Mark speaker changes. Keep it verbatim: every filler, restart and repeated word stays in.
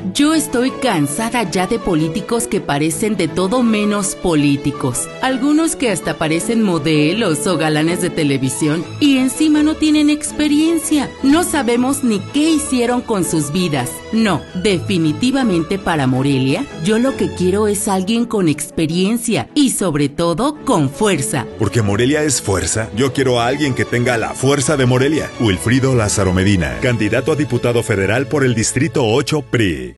Speaker 1: Yo estoy cansada ya de políticos que parecen de todo menos políticos. Algunos que hasta parecen modelos o galanes de televisión y encima no tienen experiencia. No sabemos ni qué hicieron con sus vidas. No, definitivamente para Morelia, yo lo que quiero es alguien con experiencia y sobre todo con fuerza.
Speaker 2: Porque Morelia es fuerza, yo quiero a alguien que tenga la fuerza de Morelia. Wilfrido Lázaro Medina, candidato a diputado federal por el Distrito ocho P R I.